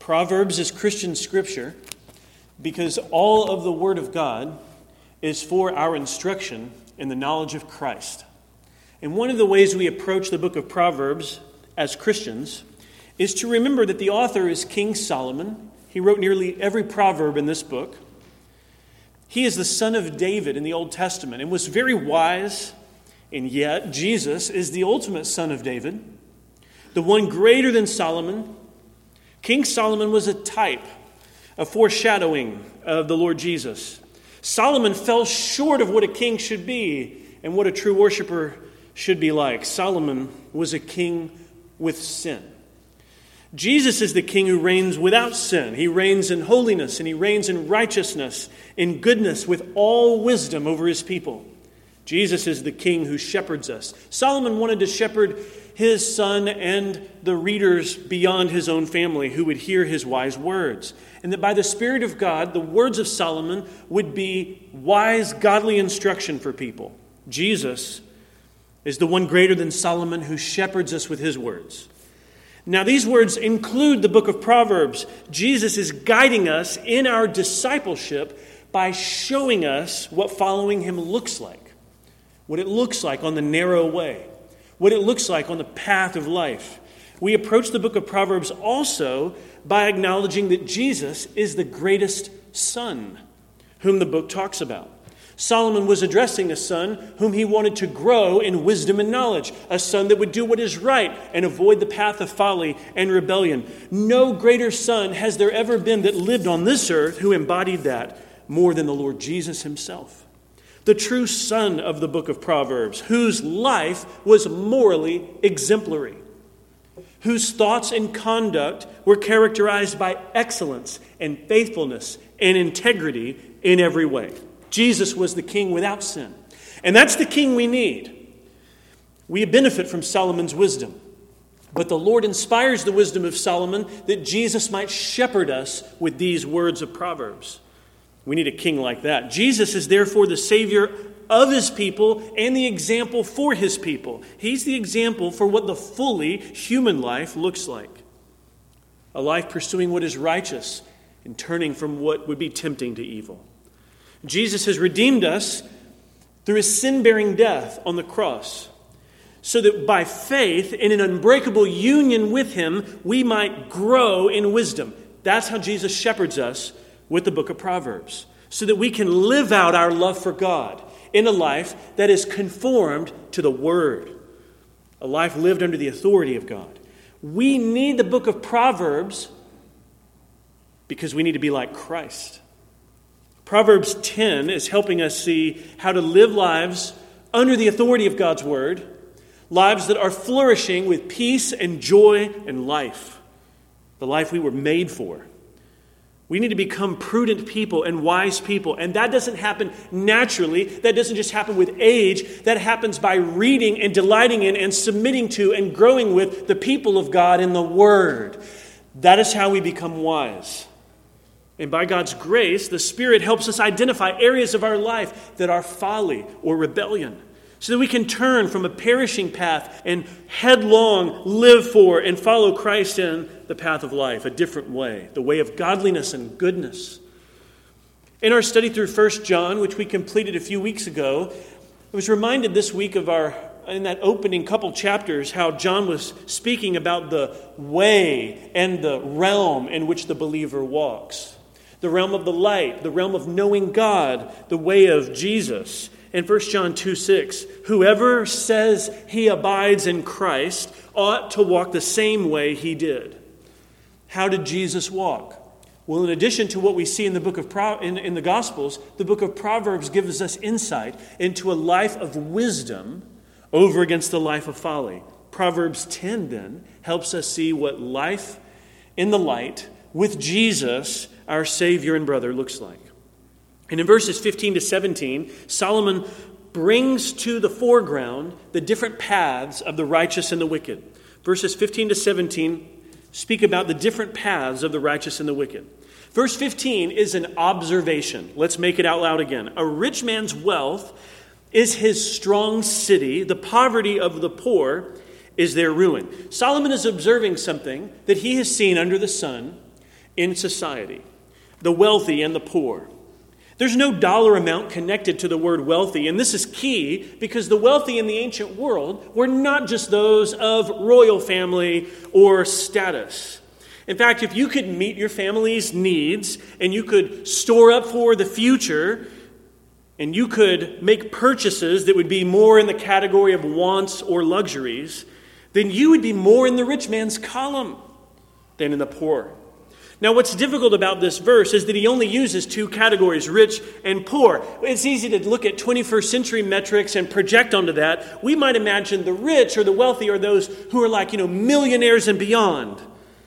Proverbs is Christian scripture because all of the Word of God is for our instruction in the knowledge of Christ. And one of the ways we approach the book of Proverbs as Christians is to remember that the author is King Solomon. He wrote nearly every proverb in this book. He is the son of David in the Old Testament and was very wise, and yet Jesus is the ultimate son of David, the one greater than Solomon. King Solomon was a type, a foreshadowing of the Lord Jesus. Solomon fell short of what a king should be and what a true worshiper should be like. Solomon was a king with sin. Jesus is the king who reigns without sin. He reigns in holiness and he reigns in righteousness, in goodness, with all wisdom over his people. Jesus is the king who shepherds us. Solomon wanted to shepherd his son and the readers beyond his own family who would hear his wise words. And that by the Spirit of God, the words of Solomon would be wise, godly instruction for people. Jesus is the one greater than Solomon who shepherds us with his words. Now, these words include the book of Proverbs. Jesus is guiding us in our discipleship by showing us what following him looks like, what it looks like on the narrow way, what it looks like on the path of life. We approach the book of Proverbs also by acknowledging that Jesus is the greatest son whom the book talks about. Solomon was addressing a son whom he wanted to grow in wisdom and knowledge, a son that would do what is right and avoid the path of folly and rebellion. No greater son has there ever been that lived on this earth who embodied that more than the Lord Jesus himself. The true son of the book of Proverbs, whose life was morally exemplary, whose thoughts and conduct were characterized by excellence and faithfulness and integrity in every way. Jesus was the king without sin. And that's the king we need. We benefit from Solomon's wisdom. But the Lord inspires the wisdom of Solomon that Jesus might shepherd us with these words of Proverbs. We need a king like that. Jesus is therefore the Savior of his people and the example for his people. He's the example for what the fully human life looks like. A life pursuing what is righteous and turning from what would be tempting to evil. Jesus has redeemed us through his sin-bearing death on the cross, so that by faith in an unbreakable union with him, we might grow in wisdom. That's how Jesus shepherds us with the book of Proverbs, so that we can live out our love for God in a life that is conformed to the Word, a life lived under the authority of God. We need the book of Proverbs because we need to be like Christ. Proverbs 10 is helping us see how to live lives under the authority of God's Word, lives that are flourishing with peace and joy and life, the life we were made for. We need to become prudent people and wise people, and that doesn't happen naturally. That doesn't just happen with age. That happens by reading and delighting in and submitting to and growing with the people of God in the Word. That is how we become wise. And by God's grace, the Spirit helps us identify areas of our life that are folly or rebellion, so that we can turn from a perishing path and headlong live for and follow Christ in the path of life, a different way, the way of godliness and goodness. In our study through 1 John, which we completed a few weeks ago, I was reminded this week of in that opening couple chapters, how John was speaking about the way and the realm in which the believer walks. The realm of the light, the realm of knowing God, the way of Jesus. In 1 John 2:6, whoever says he abides in Christ ought to walk the same way he did. How did Jesus walk? Well, in addition to what we see in the book of in the Gospels, the book of Proverbs gives us insight into a life of wisdom over against the life of folly. Proverbs 10 then helps us see what life in the light with Jesus, our Savior and brother, looks like. And in verses 15 to 17, Solomon brings to the foreground the different paths of the righteous and the wicked. Verses 15 to 17 speak about the different paths of the righteous and the wicked. Verse 15 is an observation. Let's make it out loud again. A rich man's wealth is his strong city. The poverty of the poor is their ruin. Solomon is observing something that he has seen under the sun. in society, the wealthy and the poor. There's no dollar amount connected to the word wealthy, and this is key because the wealthy in the ancient world were not just those of royal family or status. In fact, if you could meet your family's needs and you could store up for the future and you could make purchases that would be more in the category of wants or luxuries, then you would be more in the rich man's column than in the poor. Now, what's difficult about this verse is that he only uses two categories, rich and poor. It's easy to look at 21st century metrics and project onto that. We might imagine the rich or the wealthy are those who are like, millionaires and beyond.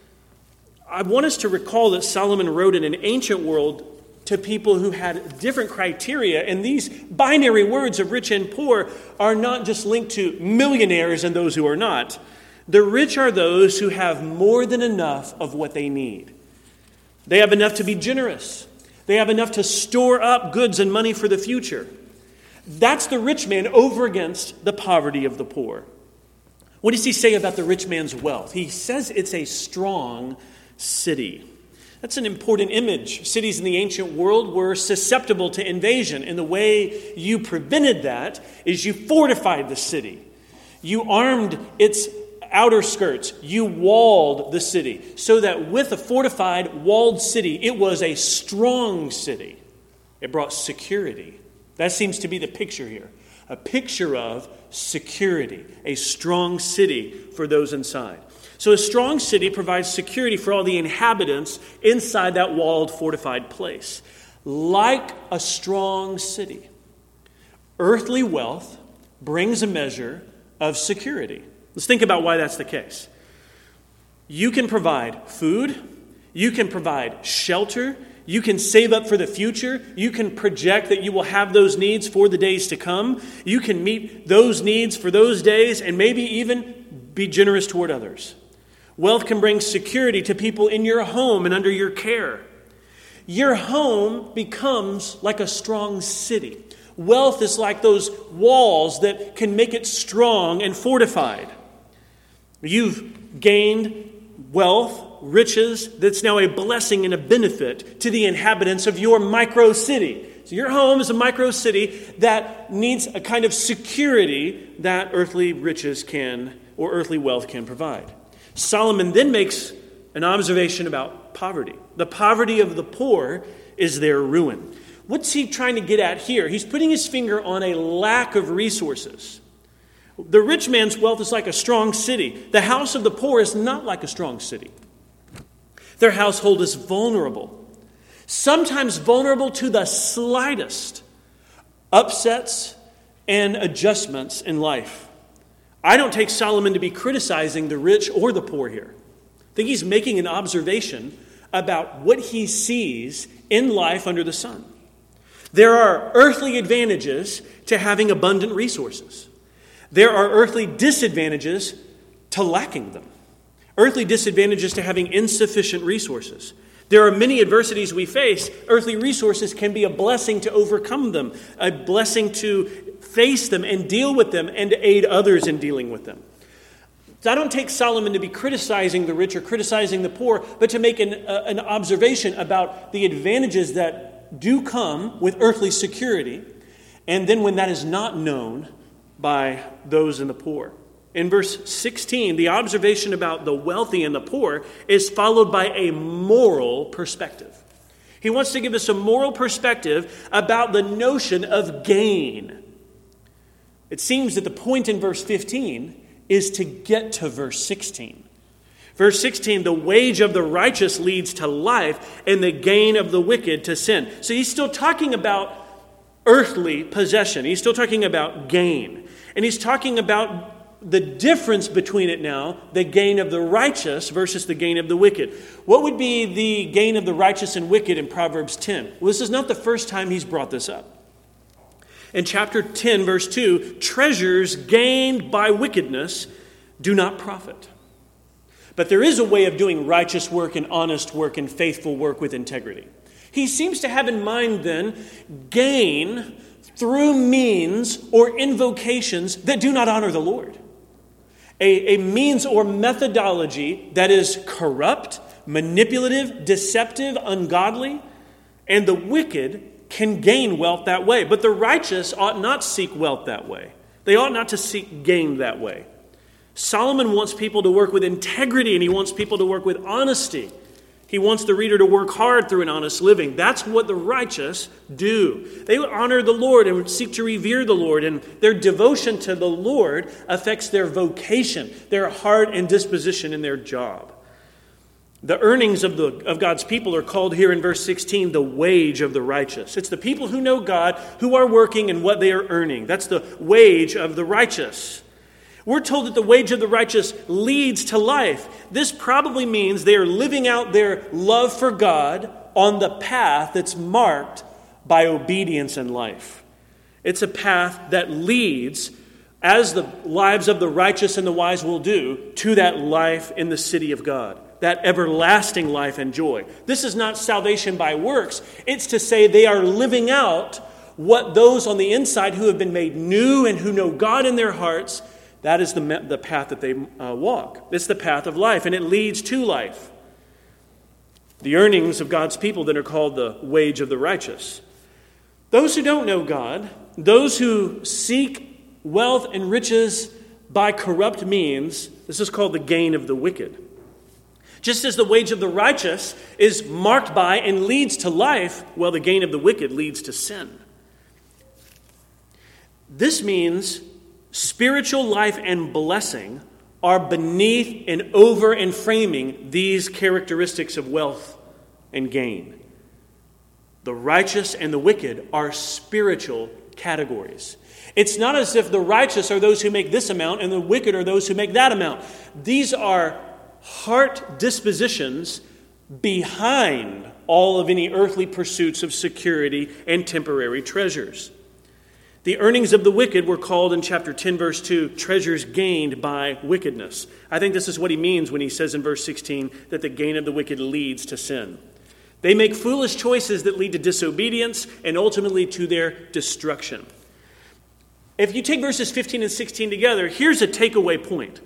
I want us to recall that Solomon wrote in an ancient world to people who had different criteria, and these binary words of rich and poor are not just linked to millionaires and those who are not. The rich are those who have more than enough of what they need. They have enough to be generous. They have enough to store up goods and money for the future. That's the rich man over against the poverty of the poor. What does he say about the rich man's wealth? He says it's a strong city. That's an important image. Cities in the ancient world were susceptible to invasion, and the way you prevented that is you fortified the city. You armed its outer skirts. You walled the city so that with a fortified, walled city, it was a strong city. It brought security. That seems to be the picture here. A picture of security, a strong city for those inside. So a strong city provides security for all the inhabitants inside that walled, fortified place. Like a strong city, earthly wealth brings a measure of security. Let's think about why that's the case. You can provide food. You can provide shelter. You can save up for the future. You can project that you will have those needs for the days to come. You can meet those needs for those days and maybe even be generous toward others. Wealth can bring security to people in your home and under your care. Your home becomes like a strong city. Wealth is like those walls that can make it strong and fortified. You've gained wealth, riches, that's now a blessing and a benefit to the inhabitants of your micro city. So your home is a micro city that needs a kind of security that earthly riches can, or earthly wealth can provide. Solomon then makes an observation about poverty. The poverty of the poor is their ruin. What's he trying to get at here? He's putting his finger on a lack of resources. The rich man's wealth is like a strong city. The house of the poor is not like a strong city. Their household is vulnerable, sometimes vulnerable to the slightest upsets and adjustments in life. I don't take Solomon to be criticizing the rich or the poor here. I think he's making an observation about what he sees in life under the sun. There are earthly advantages to having abundant resources. There are earthly disadvantages to lacking them. Earthly disadvantages to having insufficient resources. There are many adversities we face. Earthly resources can be a blessing to overcome them, a blessing to face them and deal with them and to aid others in dealing with them. So I don't take Solomon to be criticizing the rich or criticizing the poor, but to make an observation about the advantages that do come with earthly security, and then when that is not known by those in the poor. In verse 16, the observation about the wealthy and the poor is followed by a moral perspective. He wants to give us a moral perspective about the notion of gain. It seems that the point in verse 15 is to get to verse 16. Verse 16, the wage of the righteous leads to life, and the gain of the wicked to sin. So he's still talking about earthly possession. He's still talking about gain. And he's talking about the difference between it now, the gain of the righteous versus the gain of the wicked. What would be the gain of the righteous and wicked in Proverbs 10? Well, this is not the first time he's brought this up. In chapter 10, verse 2, treasures gained by wickedness do not profit. But there is a way of doing righteous work and honest work and faithful work with integrity. He seems to have in mind then gain through means or invocations that do not honor the Lord. A means or methodology that is corrupt, manipulative, deceptive, ungodly, and the wicked can gain wealth that way. But the righteous ought not seek wealth that way. They ought not to seek gain that way. Solomon wants people to work with integrity, and he wants people to work with honesty. He wants the reader to work hard through an honest living. That's what the righteous do. They honor the Lord and seek to revere the Lord, and their devotion to the Lord affects their vocation, their heart and disposition in their job. The earnings of God's people are called here in verse 16 the wage of the righteous. It's the people who know God who are working and what they are earning. That's the wage of the righteous. We're told that the wage of the righteous leads to life. This probably means they are living out their love for God on the path that's marked by obedience and life. It's a path that leads, as the lives of the righteous and the wise will do, to that life in the city of God, that everlasting life and joy. This is not salvation by works. It's to say they are living out what those on the inside who have been made new and who know God in their hearts, that is the path that they walk. It's the path of life, and it leads to life. The earnings of God's people then are called the wage of the righteous. Those who don't know God, those who seek wealth and riches by corrupt means, this is called the gain of the wicked. Just as the wage of the righteous is marked by and leads to life, well, the gain of the wicked leads to sin. This means spiritual life and blessing are beneath and over and framing these characteristics of wealth and gain. The righteous and the wicked are spiritual categories. It's not as if the righteous are those who make this amount and the wicked are those who make that amount. These are heart dispositions behind all of any earthly pursuits of security and temporary treasures. The earnings of the wicked were called in chapter 10, verse 2, treasures gained by wickedness. I think this is what he means when he says in verse 16 that the gain of the wicked leads to sin. They make foolish choices that lead to disobedience and ultimately to their destruction. If you take verses 15 and 16 together, here's a takeaway point.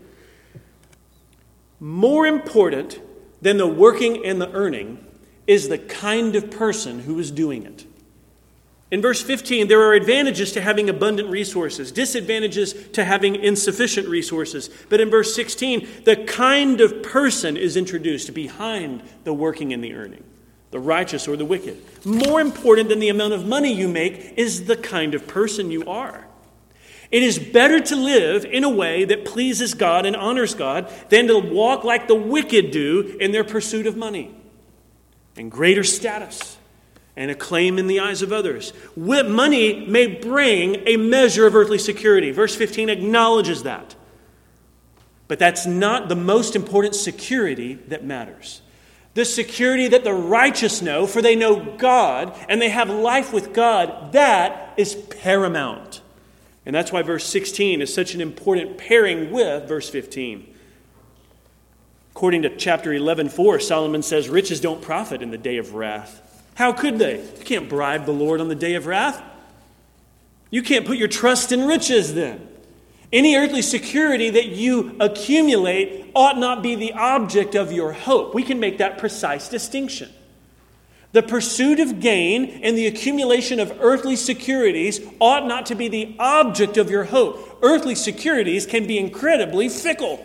More important than the working and the earning is the kind of person who is doing it. In verse 15, there are advantages to having abundant resources, disadvantages to having insufficient resources. But in verse 16, the kind of person is introduced behind the working and the earning, the righteous or the wicked. More important than the amount of money you make is the kind of person you are. It is better to live in a way that pleases God and honors God than to walk like the wicked do in their pursuit of money and greater status and acclaim in the eyes of others. Money may bring a measure of earthly security. Verse 15 acknowledges that. But that's not the most important security that matters. The security that the righteous know, for they know God and they have life with God, that is paramount. And that's why verse 16 is such an important pairing with verse 15. According to chapter 11:4, Solomon says, riches don't profit in the day of wrath. How could they? You can't bribe the Lord on the day of wrath. You can't put your trust in riches then. Any earthly security that you accumulate ought not be the object of your hope. We can make that precise distinction. The pursuit of gain and the accumulation of earthly securities ought not to be the object of your hope. Earthly securities can be incredibly fickle.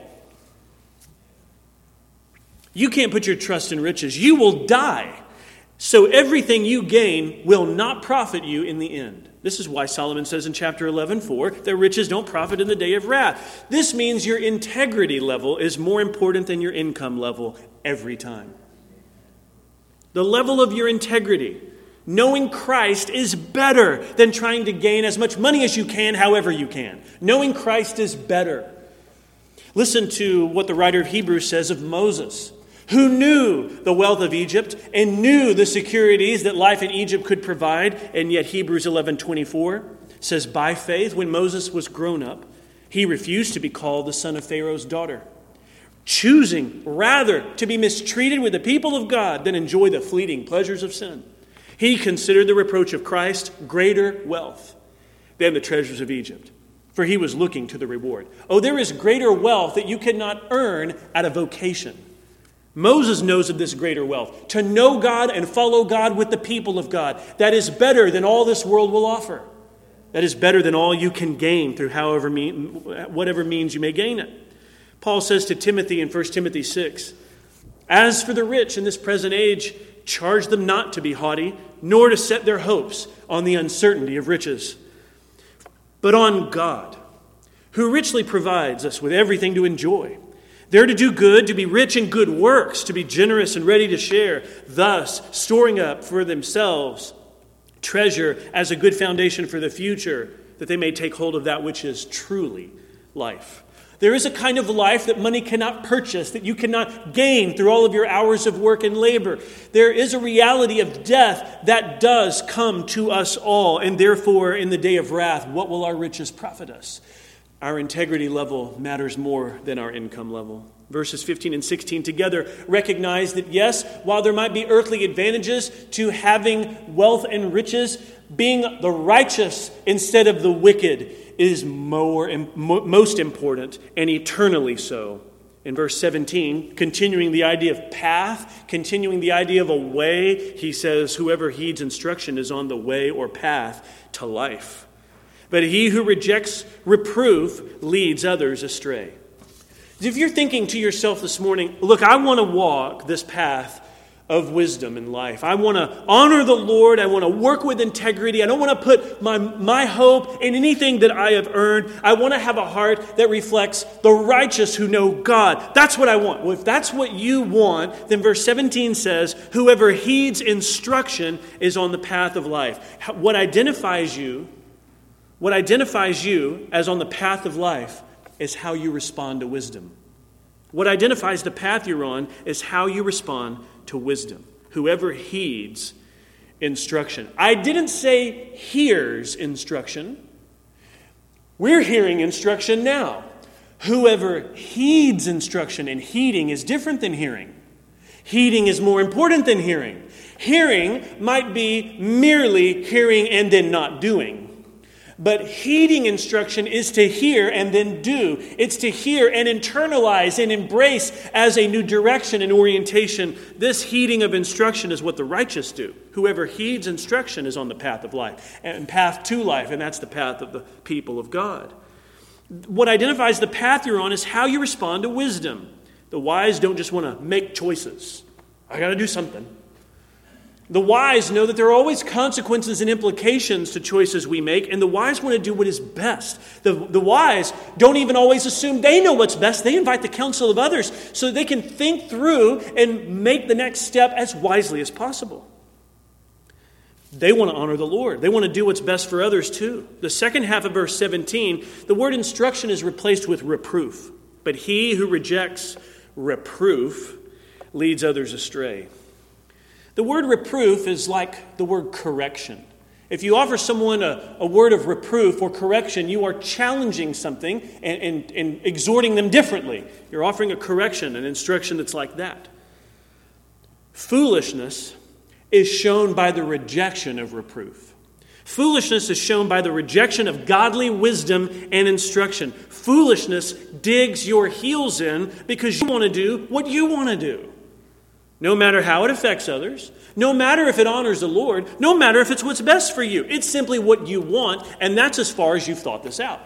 You can't put your trust in riches. You will die. So everything you gain will not profit you in the end. This is why Solomon says in chapter 11:4 that riches don't profit in the day of wrath. This means your integrity level is more important than your income level every time. The level of your integrity, knowing Christ, is better than trying to gain as much money as you can, however you can. Knowing Christ is better. Listen to what the writer of Hebrews says of Moses, who knew the wealth of Egypt and knew the securities that life in Egypt could provide. And yet Hebrews 11:24 says, by faith, when Moses was grown up, he refused to be called the son of Pharaoh's daughter, choosing rather to be mistreated with the people of God than enjoy the fleeting pleasures of sin. He considered the reproach of Christ greater wealth than the treasures of Egypt, for he was looking to the reward. Oh, there is greater wealth that you cannot earn at a vocation Moses knows of this greater wealth, to know God and follow God with the people of God. That is better than all this world will offer. That is better than all you can gain through whatever means you may gain it. Paul says to Timothy in 1 Timothy 6, "As for the rich in this present age, charge them not to be haughty, nor to set their hopes on the uncertainty of riches, but on God, who richly provides us with everything to enjoy. They're to do good, to be rich in good works, to be generous and ready to share, thus storing up for themselves treasure as a good foundation for the future, that they may take hold of that which is truly life." There is a kind of life that money cannot purchase, that you cannot gain through all of your hours of work and labor. There is a reality of death that does come to us all, and therefore, in the day of wrath, what will our riches profit us? Our integrity level matters more than our income level. Verses 15 and 16 together recognize that, yes, while there might be earthly advantages to having wealth and riches, being the righteous instead of the wicked is most important, and eternally so. In verse 17, continuing the idea of path, continuing the idea of a way, he says, "Whoever heeds instruction is on the way or path to life. But he who rejects reproof leads others astray." If you're thinking to yourself this morning, look, I want to walk this path of wisdom in life. I want to honor the Lord. I want to work with integrity. I don't want to put my hope in anything that I have earned. I want to have a heart that reflects the righteous who know God. That's what I want. Well, if that's what you want, then verse 17 says, "Whoever heeds instruction is on the path of life." What identifies you as on the path of life is how you respond to wisdom. What identifies the path you're on is how you respond to wisdom. Whoever heeds instruction. I didn't say hears instruction. We're hearing instruction now. Whoever heeds instruction, and heeding is different than hearing. Heeding is more important than hearing. Hearing might be merely hearing and then not doing. But heeding instruction is to hear and then do. It's to hear and internalize and embrace as a new direction and orientation. This heeding of instruction is what the righteous do. Whoever heeds instruction is on the path of life and path to life, and that's the path of the people of God. What identifies the path you're on is how you respond to wisdom. The wise don't just want to make choices. I got to do something. The wise know that there are always consequences and implications to choices we make, and the wise want to do what is best. The wise don't even always assume they know what's best. They invite the counsel of others so they can think through and make the next step as wisely as possible. They want to honor the Lord. They want to do what's best for others too. The second half of verse 17, the word instruction is replaced with reproof. But he who rejects reproof leads others astray. The word reproof is like the word correction. If you offer someone a word of reproof or correction, you are challenging something and exhorting them differently. You're offering a correction, an instruction that's like that. Foolishness is shown by the rejection of reproof. Foolishness is shown by the rejection of godly wisdom and instruction. Foolishness digs your heels in because you want to do what you want to do. No matter how it affects others, no matter if it honors the Lord, no matter if it's what's best for you. It's simply what you want, and that's as far as you've thought this out.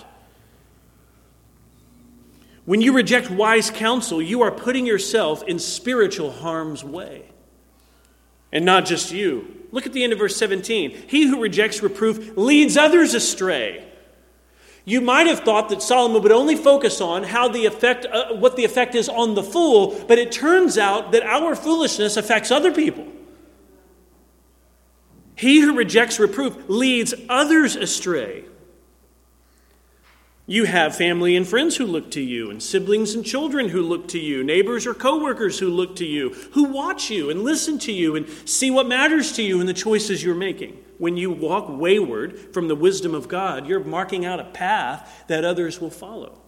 When you reject wise counsel, you are putting yourself in spiritual harm's way. And not just you. Look at the end of verse 17. He who rejects reproof leads others astray. You might have thought that Solomon would only focus on what the effect is on the fool, but it turns out that our foolishness affects other people. He who rejects reproof leads others astray. You have family and friends who look to you, and siblings and children who look to you, neighbors or coworkers who look to you, who watch you and listen to you and see what matters to you in the choices you're making. When you walk wayward from the wisdom of God, you're marking out a path that others will follow.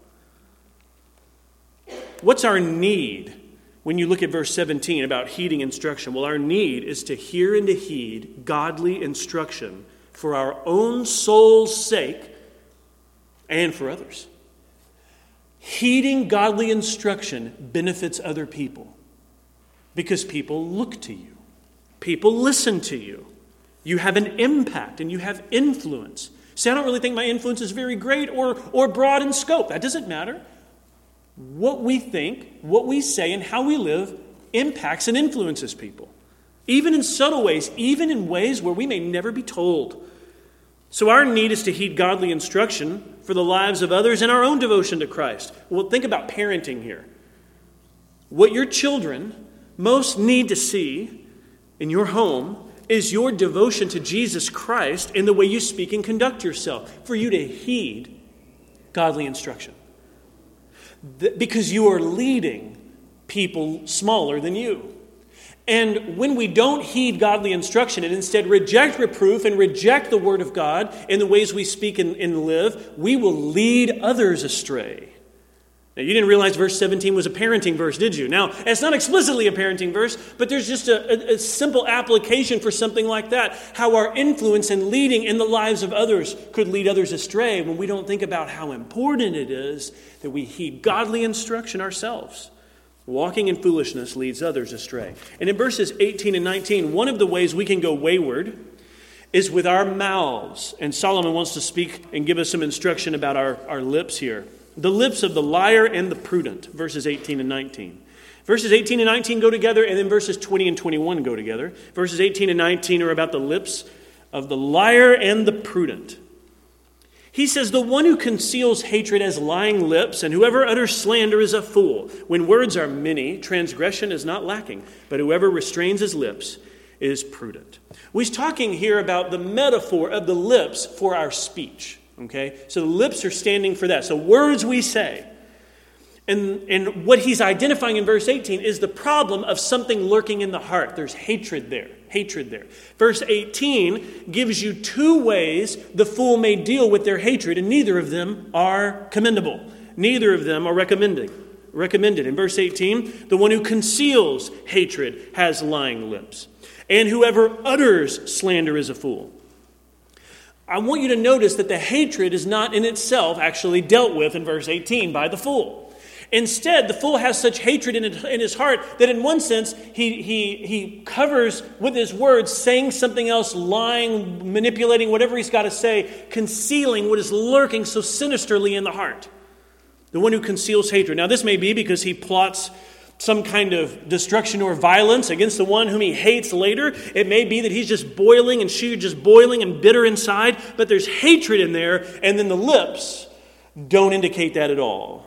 What's our need when you look at verse 17 about heeding instruction? Well, our need is to hear and to heed godly instruction for our own soul's sake and for others. Heeding godly instruction benefits other people. Because people look to you. People listen to you. You have an impact and you have influence. See, I don't really think my influence is very great or broad in scope. That doesn't matter. What we think, what we say, and how we live impacts and influences people. Even in subtle ways, even in ways where we may never be told. So our need is to heed godly instruction for the lives of others and our own devotion to Christ. Well, think about parenting here. What your children most need to see in your home is your devotion to Jesus Christ in the way you speak and conduct yourself, for you to heed godly instruction. Because you are leading people smaller than you. And when we don't heed godly instruction and instead reject reproof and reject the Word of God in the ways we speak and live, we will lead others astray. Now, you didn't realize verse 17 was a parenting verse, did you? Now, it's not explicitly a parenting verse, but there's just a simple application for something like that. How our influence and leading in the lives of others could lead others astray when we don't think about how important it is that we heed godly instruction ourselves. Walking in foolishness leads others astray. And in verses 18 and 19, one of the ways we can go wayward is with our mouths. And Solomon wants to speak and give us some instruction about our lips here. The lips of the liar and the prudent, verses 18 and 19. Verses 18 and 19 go together, and then verses 20 and 21 go together. Verses 18 and 19 are about the lips of the liar and the prudent. He says, the one who conceals hatred has lying lips, and whoever utters slander is a fool. When words are many, transgression is not lacking, but whoever restrains his lips is prudent. Well, he's talking here about the metaphor of the lips for our speech. Okay, so the lips are standing for that. So words we say. And what he's identifying in verse 18 is the problem of something lurking in the heart. There's hatred there. Hatred there. Verse 18 gives you two ways the fool may deal with their hatred, and neither of them are commendable. Neither of them are recommended. In verse 18, the one who conceals hatred has lying lips, and whoever utters slander is a fool. I want you to notice that the hatred is not in itself actually dealt with in verse 18 by the fool. Instead, the fool has such hatred in his heart that in one sense he covers with his words, saying something else, lying, manipulating whatever he's got to say, concealing what is lurking so sinisterly in the heart. The one who conceals hatred. Now this may be because he plots some kind of destruction or violence against the one whom he hates later. It may be that he's just boiling and she's just boiling and bitter inside, but there's hatred in there, and then the lips don't indicate that at all.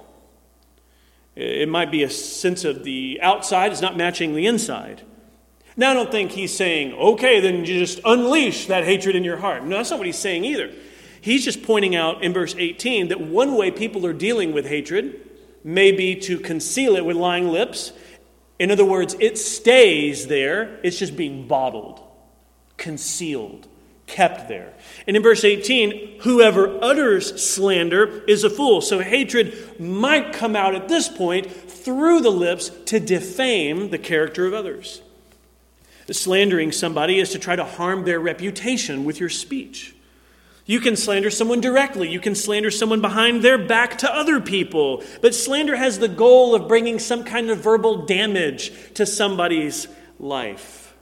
It might be a sense of the outside is not matching the inside. Now, I don't think he's saying, okay, then you just unleash that hatred in your heart. No, that's not what he's saying either. He's just pointing out in verse 18 that one way people are dealing with hatred may be to conceal it with lying lips. In other words, it stays there. It's just being bottled, concealed, kept there. And in verse 18, whoever utters slander is a fool. So hatred might come out at this point through the lips to defame the character of others. Slandering somebody is to try to harm their reputation with your speech. You can slander someone directly. You can slander someone behind their back to other people. But slander has the goal of bringing some kind of verbal damage to somebody's life.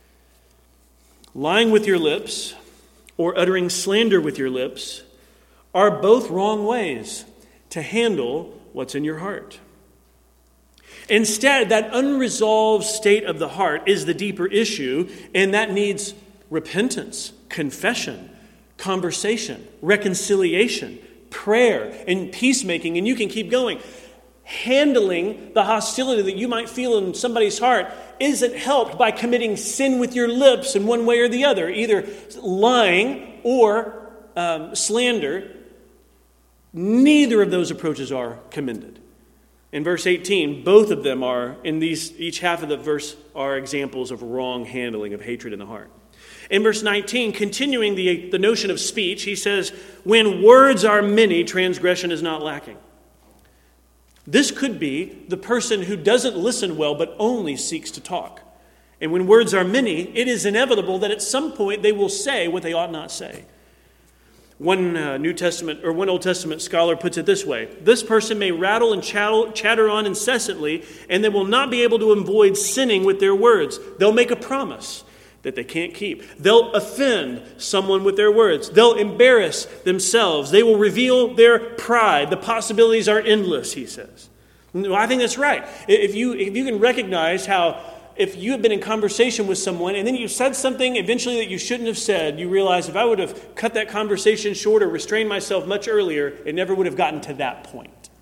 Lying with your lips or uttering slander with your lips are both wrong ways to handle what's in your heart. Instead, that unresolved state of the heart is the deeper issue, and that needs repentance, confession, conversation, reconciliation, prayer, and peacemaking, and you can keep going. Handling the hostility that you might feel in somebody's heart isn't helped by committing sin with your lips in one way or the other, either lying or slander. Neither of those approaches are commended. In verse 18, both of them are, each half of the verse are examples of wrong handling of hatred in the heart. In verse 19, continuing the notion of speech, he says, when words are many, transgression is not lacking. This could be the person who doesn't listen well but only seeks to talk. And when words are many, it is inevitable that at some point they will say what they ought not say. One Old Testament scholar puts it this way: this person may rattle and chatter on incessantly, and they will not be able to avoid sinning with their words. They'll make a promise that they can't keep. They'll offend someone with their words. They'll embarrass themselves. They will reveal their pride. The possibilities are endless, he says. Well, I think that's right. If you can recognize how, if you have been in conversation with someone and then you said something eventually that you shouldn't have said, you realize if I would have cut that conversation short or restrained myself much earlier, it never would have gotten to that point.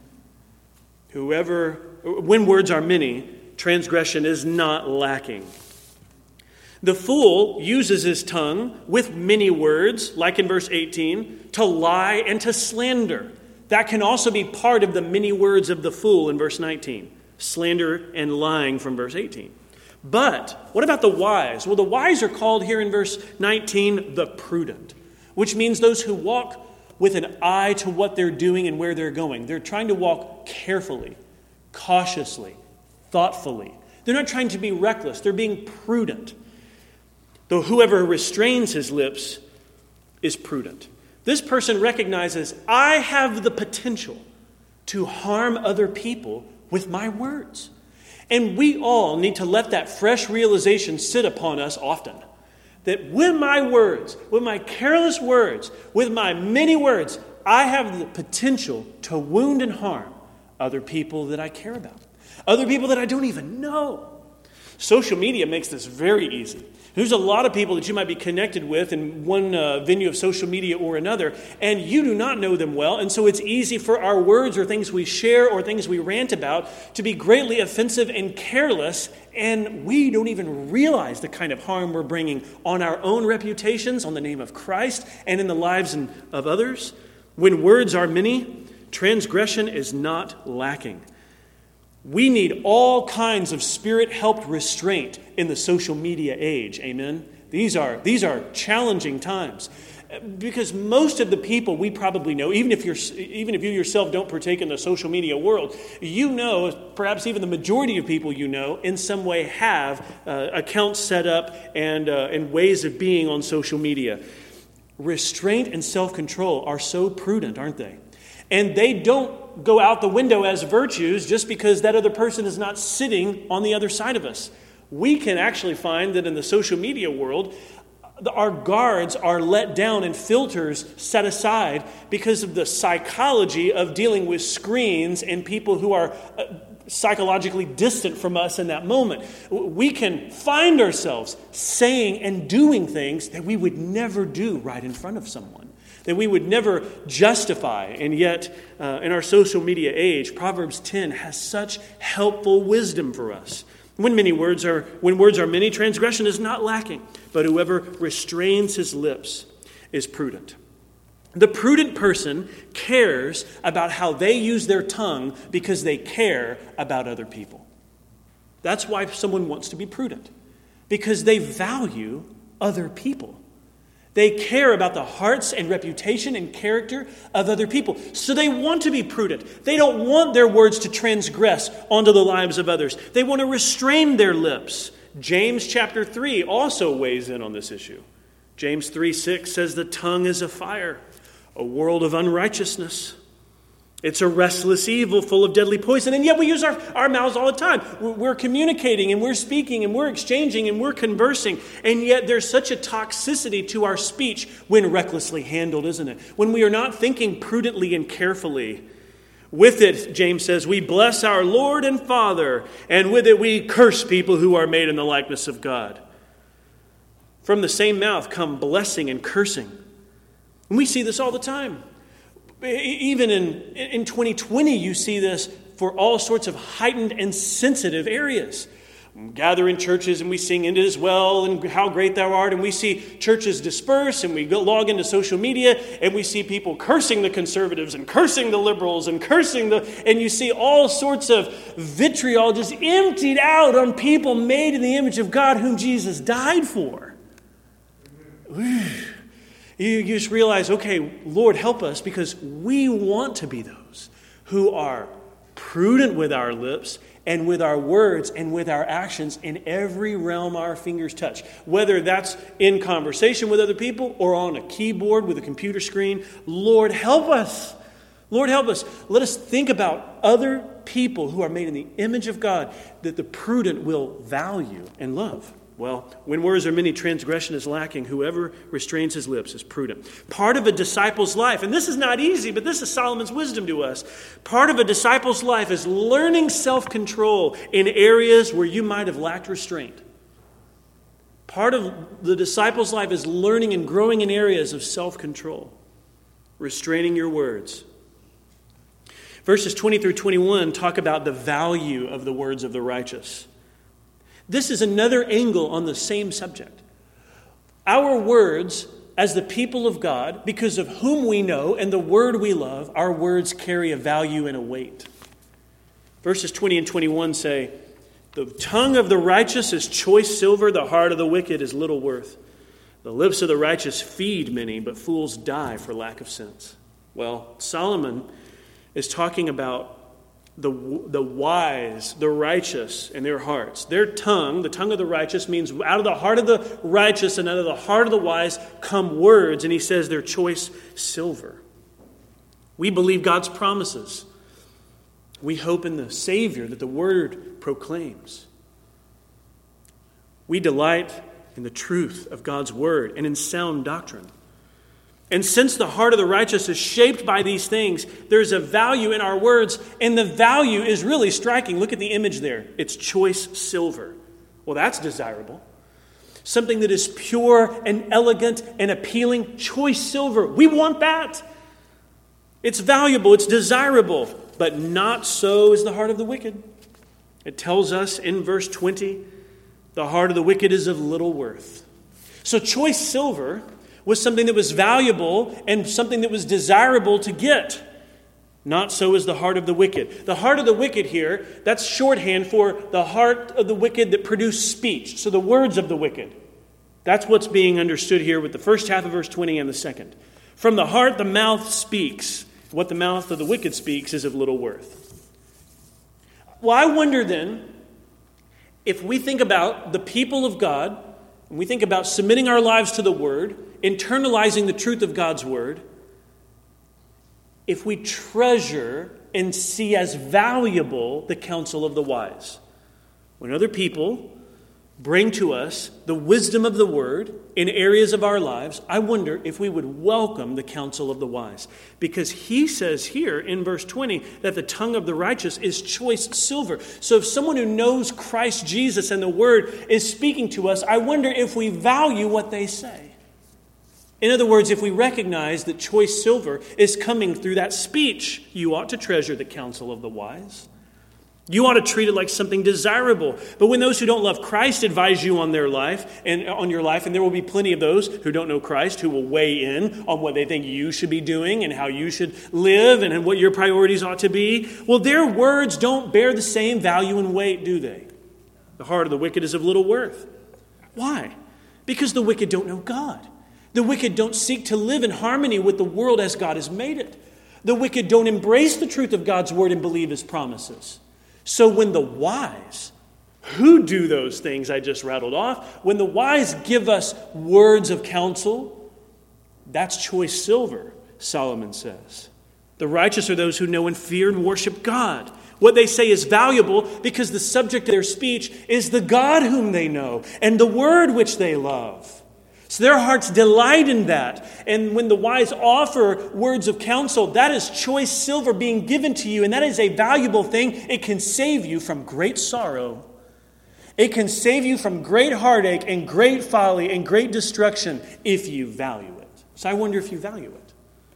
When words are many, transgression is not lacking. The fool uses his tongue with many words, like in verse 18, to lie and to slander. That can also be part of the many words of the fool in verse 19. Slander and lying from verse 18. But what about the wise? Well, the wise are called here in verse 19 the prudent, which means those who walk with an eye to what they're doing and where they're going. They're trying to walk carefully, cautiously, thoughtfully. They're not trying to be reckless. They're being prudent. Though whoever restrains his lips is prudent. This person recognizes, I have the potential to harm other people with my words. And we all need to let that fresh realization sit upon us often. That with my words, with my careless words, with my many words, I have the potential to wound and harm other people that I care about. Other people that I don't even know. Social media makes this very easy. There's a lot of people that you might be connected with in one venue of social media or another, and you do not know them well, and so it's easy for our words or things we share or things we rant about to be greatly offensive and careless, and we don't even realize the kind of harm we're bringing on our own reputations, on the name of Christ, and in the lives of others. When words are many, transgression is not lacking. We need all kinds of Spirit-helped restraint in the social media age. Amen? These are challenging times. Because most of the people we probably know, even if you yourself don't partake in the social media world, you know, perhaps even the majority of people you know, in some way have accounts set up and ways of being on social media. Restraint and self-control are so prudent, aren't they? And they don't go out the window as virtues just because that other person is not sitting on the other side of us. We can actually find that in the social media world, our guards are let down and filters set aside because of the psychology of dealing with screens and people who are psychologically distant from us in that moment. We can find ourselves saying and doing things that we would never do right in front of someone, that we would never justify. And yet, in our social media age, Proverbs 10 has such helpful wisdom for us. When words are many, transgression is not lacking, but whoever restrains his lips is prudent. The prudent person cares about how they use their tongue because they care about other people. That's why someone wants to be prudent, because they value other people. They care about the hearts and reputation and character of other people. So they want to be prudent. They don't want their words to transgress onto the lives of others. They want to restrain their lips. James chapter 3 also weighs in on this issue. James 3:6 says the tongue is a fire, a world of unrighteousness. It's a restless evil full of deadly poison. And yet we use our mouths all the time. We're communicating and we're speaking and we're exchanging and we're conversing. And yet there's such a toxicity to our speech when recklessly handled, isn't it? When we are not thinking prudently and carefully. With it, James says, we bless our Lord and Father, and with it we curse people who are made in the likeness of God. From the same mouth come blessing and cursing. And we see this all the time. Even in 2020, you see this for all sorts of heightened and sensitive areas. We gather in churches and we sing "It Is Well" and "How Great Thou Art," and we see churches disperse and we log into social media and we see people cursing the conservatives and cursing the liberals and and you see all sorts of vitriol just emptied out on people made in the image of God whom Jesus died for. You just realize, okay, Lord, help us, because we want to be those who are prudent with our lips and with our words and with our actions in every realm our fingers touch. Whether that's in conversation with other people or on a keyboard with a computer screen. Lord, help us. Lord, help us. Let us think about other people who are made in the image of God that the prudent will value and love. Well, when words are many, transgression is lacking. Whoever restrains his lips is prudent. Part of a disciple's life, and this is not easy, but this is Solomon's wisdom to us. Part of a disciple's life is learning self-control in areas where you might have lacked restraint. Part of the disciple's life is learning and growing in areas of self-control, restraining your words. Verses 20 through 21 talk about the value of the words of the righteous. This is another angle on the same subject. Our words, as the people of God, because of whom we know and the word we love, our words carry a value and a weight. Verses 20 and 21 say, "The tongue of the righteous is choice silver, the heart of the wicked is little worth. The lips of the righteous feed many, but fools die for lack of sense." Well, Solomon is talking about the wise, the righteous, and their hearts. Their tongue, the tongue of the righteous, means out of the heart of the righteous and out of the heart of the wise come words, and he says they're choice silver. We believe God's promises. We hope in the Savior that the Word proclaims. We delight in the truth of God's Word and in sound doctrine. And since the heart of the righteous is shaped by these things, there's a value in our words, and the value is really striking. Look at the image there. It's choice silver. Well, that's desirable. Something that is pure and elegant and appealing. Choice silver. We want that. It's valuable. It's desirable. But not so is the heart of the wicked. It tells us in verse 20, the heart of the wicked is of little worth. So choice silver was something that was valuable and something that was desirable to get. Not so is the heart of the wicked. The heart of the wicked here, that's shorthand for the heart of the wicked that produced speech. So the words of the wicked. That's what's being understood here with the first half of verse 20 and the second. From the heart the mouth speaks. What the mouth of the wicked speaks is of little worth. Well, I wonder then, if we think about the people of God, and we think about submitting our lives to the Word, internalizing the truth of God's Word, if we treasure and see as valuable the counsel of the wise. When other people bring to us the wisdom of the Word in areas of our lives, I wonder if we would welcome the counsel of the wise. Because he says here in verse 20 that the tongue of the righteous is choice silver. So if someone who knows Christ Jesus and the Word is speaking to us, I wonder if we value what they say. In other words, if we recognize that choice silver is coming through that speech, you ought to treasure the counsel of the wise. You ought to treat it like something desirable. But when those who don't love Christ advise you on their life and on your life, and there will be plenty of those who don't know Christ who will weigh in on what they think you should be doing and how you should live and what your priorities ought to be, well, their words don't bear the same value and weight, do they? The heart of the wicked is of little worth. Why? Because the wicked don't know God. The wicked don't seek to live in harmony with the world as God has made it. The wicked don't embrace the truth of God's Word and believe His promises. So when the wise, who do those things I just rattled off, when the wise give us words of counsel, that's choice silver, Solomon says. The righteous are those who know and fear and worship God. What they say is valuable because the subject of their speech is the God whom they know and the Word which they love. So their hearts delight in that. And when the wise offer words of counsel, that is choice silver being given to you. And that is a valuable thing. It can save you from great sorrow. It can save you from great heartache and great folly and great destruction if you value it. So I wonder if you value it.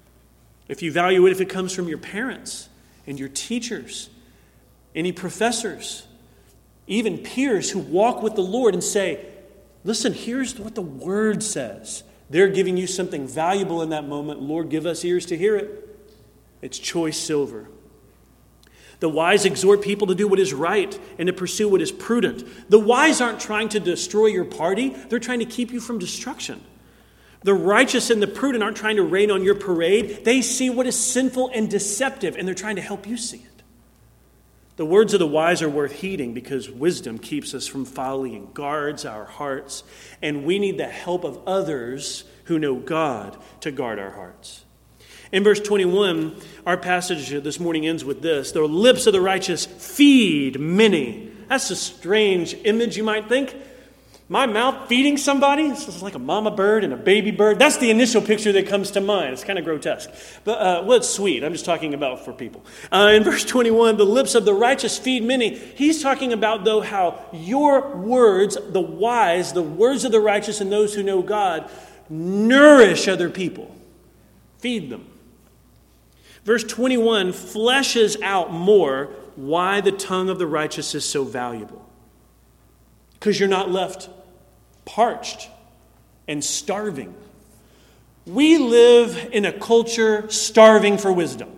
If you value it, if it comes from your parents and your teachers, any professors, even peers who walk with the Lord and say, listen, here's what the Word says. They're giving you something valuable in that moment. Lord, give us ears to hear it. It's choice silver. The wise exhort people to do what is right and to pursue what is prudent. The wise aren't trying to destroy your party. They're trying to keep you from destruction. The righteous and the prudent aren't trying to rain on your parade. They see what is sinful and deceptive, and they're trying to help you see it. The words of the wise are worth heeding because wisdom keeps us from folly and guards our hearts. And we need the help of others who know God to guard our hearts. In verse 21, our passage this morning ends with this: the lips of the righteous feed many. That's a strange image, you might think. My mouth feeding somebody? It's like a mama bird and a baby bird. That's the initial picture that comes to mind. It's kind of grotesque. But it's sweet. I'm just talking about for people. In verse 21, the lips of the righteous feed many. He's talking about, though, how your words, the wise, the words of the righteous and those who know God, nourish other people. Feed them. Verse 21 fleshes out more why the tongue of the righteous is so valuable. Because you're not left parched and starving. We live in a culture starving for wisdom,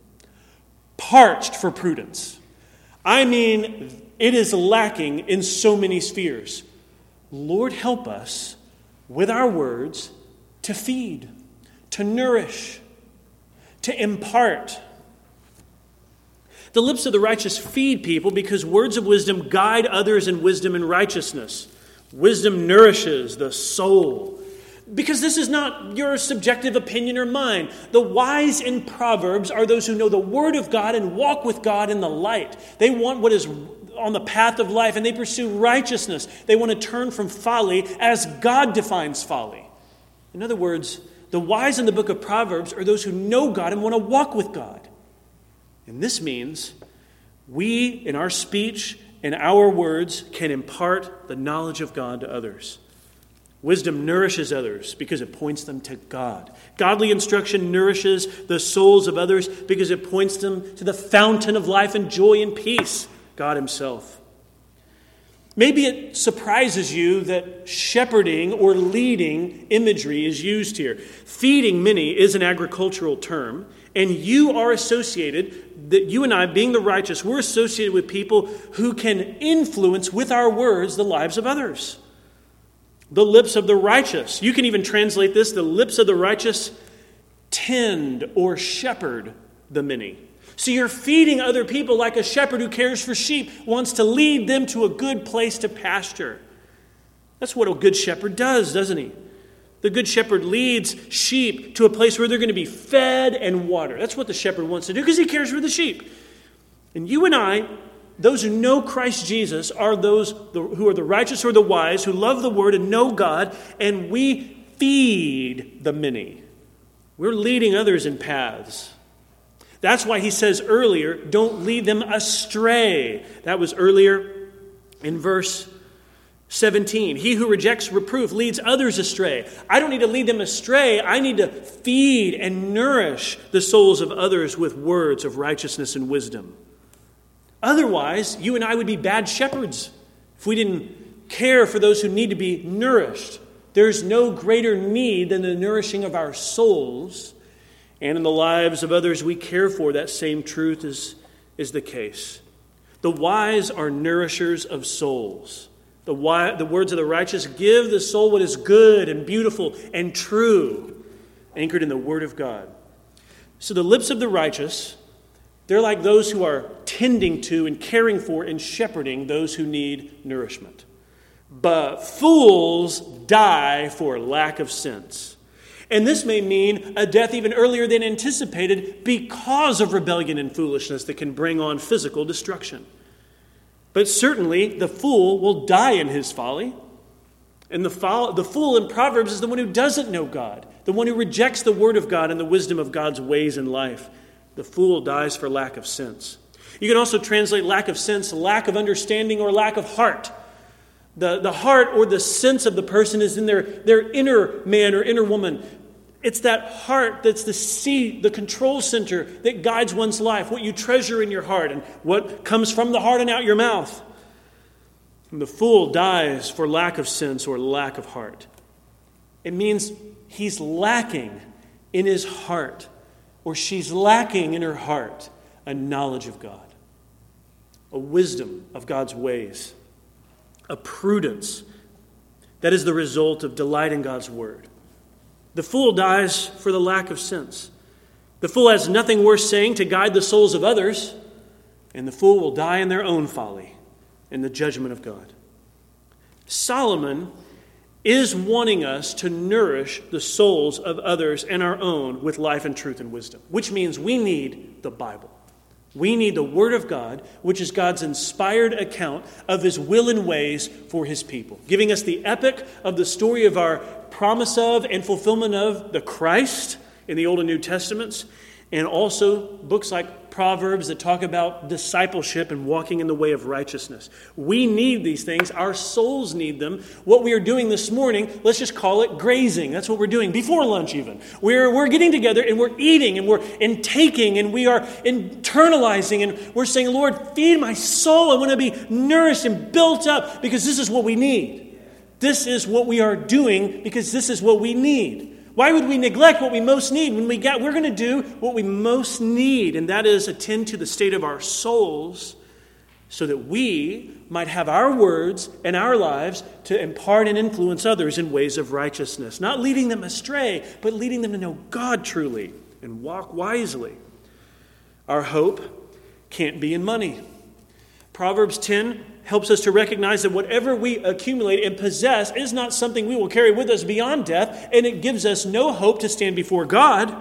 parched for prudence. I mean, it is lacking in so many spheres. Lord, help us with our words to feed, to nourish, to impart. The lips of the righteous feed people because words of wisdom guide others in wisdom and righteousness. Wisdom nourishes the soul. Because this is not your subjective opinion or mine. The wise in Proverbs are those who know the Word of God and walk with God in the light. They want what is on the path of life, and they pursue righteousness. They want to turn from folly as God defines folly. In other words, the wise in the book of Proverbs are those who know God and want to walk with God. And this means we, in our speech and our words, can impart the knowledge of God to others. Wisdom nourishes others because it points them to God. Godly instruction nourishes the souls of others because it points them to the fountain of life and joy and peace, God Himself. Maybe it surprises you that shepherding or leading imagery is used here. Feeding many is an agricultural term, and you are associated, that you and I, being the righteous, we're associated with people who can influence with our words the lives of others. The lips of the righteous. You can even translate this: the lips of the righteous tend or shepherd the many. So you're feeding other people like a shepherd who cares for sheep wants to lead them to a good place to pasture. That's what a good shepherd does, doesn't he? The good shepherd leads sheep to a place where they're going to be fed and watered. That's what the shepherd wants to do because he cares for the sheep. And you and I, those who know Christ Jesus, are those who are the righteous or the wise, who love the Word and know God, and we feed the many. We're leading others in paths. That's why he says earlier, don't lead them astray. That was earlier in verse 17. He who rejects reproof leads others astray. I don't need to lead them astray. I need to feed and nourish the souls of others with words of righteousness and wisdom. Otherwise, you and I would be bad shepherds if we didn't care for those who need to be nourished. There's no greater need than the nourishing of our souls. And in the lives of others we care for, that same truth is the case. The wise are nourishers of souls. The words of the righteous give the soul what is good and beautiful and true, anchored in the Word of God. So the lips of the righteous, they're like those who are tending to and caring for and shepherding those who need nourishment. But fools die for lack of sense. And this may mean a death even earlier than anticipated because of rebellion and foolishness that can bring on physical destruction. But certainly the fool will die in his folly. And the fool in Proverbs is the one who doesn't know God, the one who rejects the Word of God and the wisdom of God's ways in life. The fool dies for lack of sense. You can also translate lack of sense, lack of understanding, or lack of heart. The heart or the sense of the person is in their inner man or inner woman. It's that heart that's the seat, the control center that guides one's life, what you treasure in your heart and what comes from the heart and out your mouth. And the fool dies for lack of sense or lack of heart. It means he's lacking in his heart, or she's lacking in her heart a knowledge of God, a wisdom of God's ways, a prudence that is the result of delight in God's Word. The fool dies for the lack of sense. The fool has nothing worth saying to guide the souls of others. and the fool will die in their own folly in the judgment of God. Solomon is wanting us to nourish the souls of others and our own with life and truth and wisdom, which means we need the Bible. We need the Word of God, which is God's inspired account of His will and ways for His people, giving us the epic of the story of our promise of and fulfillment of the Christ in the Old and New Testaments, and also books like Proverbs that talk about discipleship and walking in the way of righteousness. We need these things. Our souls need them. What we are doing this morning, let's just call it grazing. That's what we're doing before lunch even. We're getting together and we're eating and we're intaking and we are internalizing and we're saying, Lord, feed my soul. I want to be nourished and built up because this is what we need. This is what we are doing because this is what we need. Why would we neglect what we most need? We're going to do what we most need, and that is attend to the state of our souls so that we might have our words and our lives to impart and influence others in ways of righteousness. Not leading them astray, but leading them to know God truly and walk wisely. Our hope can't be in money. Proverbs 10 helps us to recognize that whatever we accumulate and possess is not something we will carry with us beyond death, and it gives us no hope to stand before God.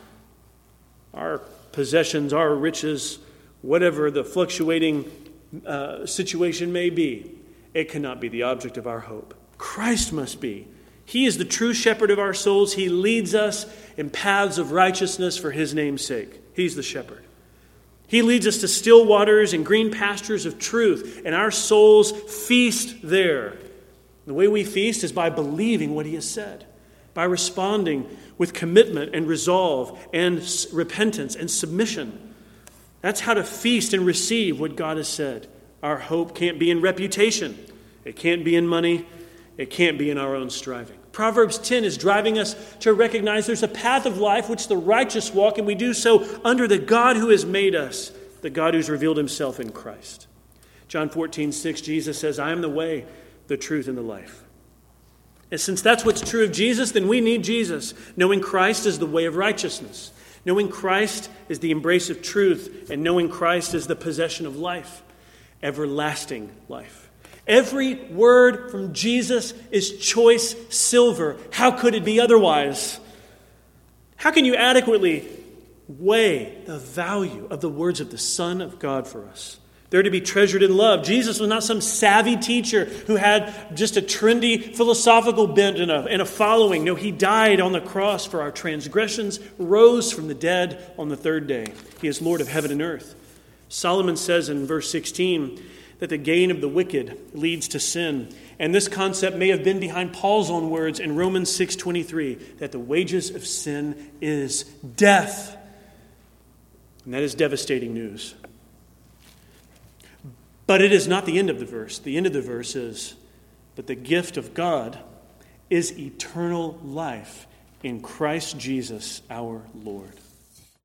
Our possessions, our riches, whatever the fluctuating situation may be, it cannot be the object of our hope. Christ must be. He is the true shepherd of our souls. He leads us in paths of righteousness for His name's sake. He's the shepherd. He leads us to still waters and green pastures of truth, and our souls feast there. The way we feast is by believing what He has said, by responding with commitment and resolve and repentance and submission. That's how to feast and receive what God has said. Our hope can't be in reputation. It can't be in money. It can't be in our own striving. Proverbs 10 is driving us to recognize there's a path of life which the righteous walk, and we do so under the God who has made us, the God who's revealed Himself in Christ. John 14:6, Jesus says, I am the way, the truth, and the life. And since that's what's true of Jesus, then we need Jesus. Knowing Christ is the way of righteousness. Knowing Christ is the embrace of truth, and knowing Christ is the possession of life, everlasting life. Every word from Jesus is choice silver. How could it be otherwise? How can you adequately weigh the value of the words of the Son of God for us? They're to be treasured and loved. Jesus was not some savvy teacher who had just a trendy philosophical bent and a following. No, He died on the cross for our transgressions, rose from the dead on the third day. He is Lord of heaven and earth. Solomon says in verse 16, that the gain of the wicked leads to sin. And this concept may have been behind Paul's own words in Romans 6:23, that the wages of sin is death. And that is devastating news. But it is not the end of the verse. The end of the verse is, but the gift of God is eternal life in Christ Jesus our Lord.